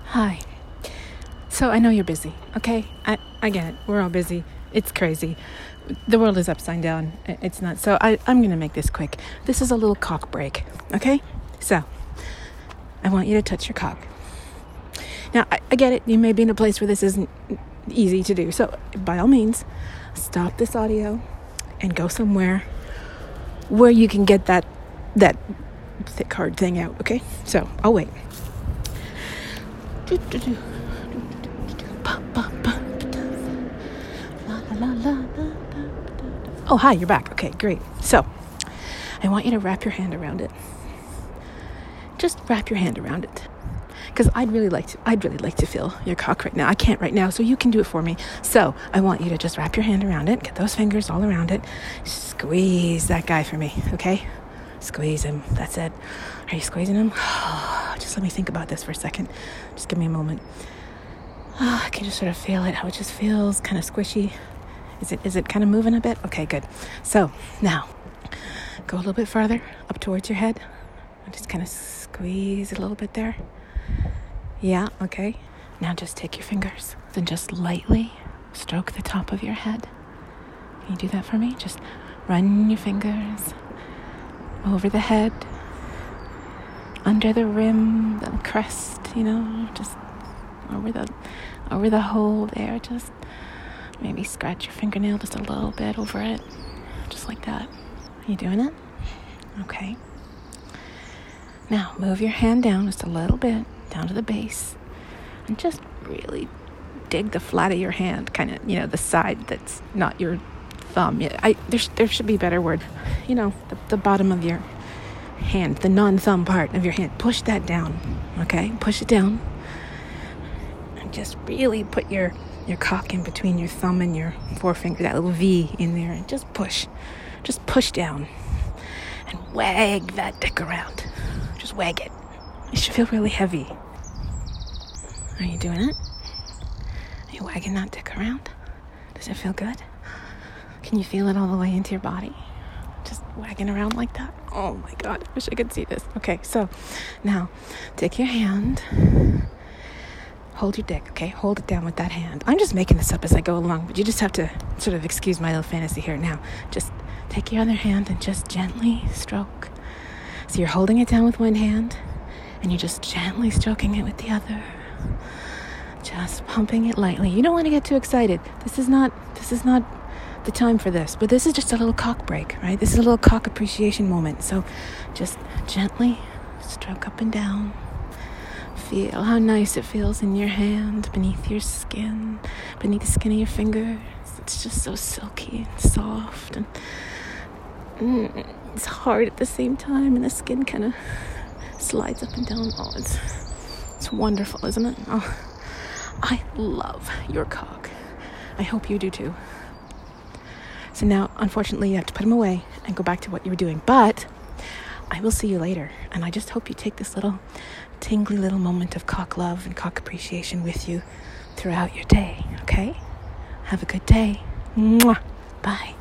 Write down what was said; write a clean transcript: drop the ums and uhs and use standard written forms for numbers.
Hi. So I know you're busy, okay? I get it. We're all busy. It's crazy. The world is upside down. It's not. So I'm going to make this quick. This is a little cock break, okay? So I want you to touch your cock. Now, I get it. You may be in a place where this isn't easy to do. So by all means, stop this audio and go somewhere where you can get that thick, hard thing out, okay? So I'll wait. Oh, hi, you're back. Okay, great. So I want you to wrap your hand around it. Just wrap your hand around it. Because I'd really like to feel your cock right now. I can't right now, so you can do it for me. So I want you to just wrap your hand around it. Get those fingers all around it. Squeeze that guy for me, okay? Squeeze him. That's it. Are you squeezing him? Just let me think about this for a second. Just give me a moment. I can just sort of feel it, how it just feels kind of squishy. Is it kind of moving a bit? Okay, good. So now go a little bit farther up towards your head. And just kind of squeeze it a little bit there. Yeah, okay. Now just take your fingers and just lightly stroke the top of your head. Can you do that for me? Just run your fingers over the head, under the rim, the crest, just over the hole there. Just maybe scratch your fingernail just a little bit over it, just like that. Are you doing it? Okay. Now move your hand down just a little bit, down to the base, and just really dig the flat of your hand, kind of, the side that's not your thumb. There should be a better word. The bottom of your hand, the non-thumb part of your hand. Push that down, okay? Push it down. And just really put your cock in between your thumb and your forefinger, that little V in there, and just push. Just push down. And wag that dick around. Just wag it. It should feel really heavy. Are you doing it? Are you wagging that dick around? Does it feel good? Can you feel it all the way into your body? Just wagging around like that? Oh my God, I wish I could see this. Okay, so now take your hand, hold your dick, okay? Hold it down with that hand. I'm just making this up as I go along, but you just have to sort of excuse my little fantasy here. Now, just take your other hand and just gently stroke. So you're holding it down with one hand, and you're just gently stroking it with the other. Just pumping it lightly. You don't want to get too excited. This is not the time for this, but this is just a little cock break, right? This is a little cock appreciation moment. So just gently stroke up and down. Feel how nice it feels in your hand, beneath your skin, beneath the skin of your fingers. It's just so silky and soft, and it's hard at the same time, and the skin kind of slides up and down. Oh, it's wonderful, isn't it? Oh, I love your cock. I hope you do too. So now, unfortunately, you have to put them away and go back to what you were doing. But I will see you later. And I just hope you take this little tingly little moment of cock love and cock appreciation with you throughout your day, okay? Have a good day. Mwah. Bye.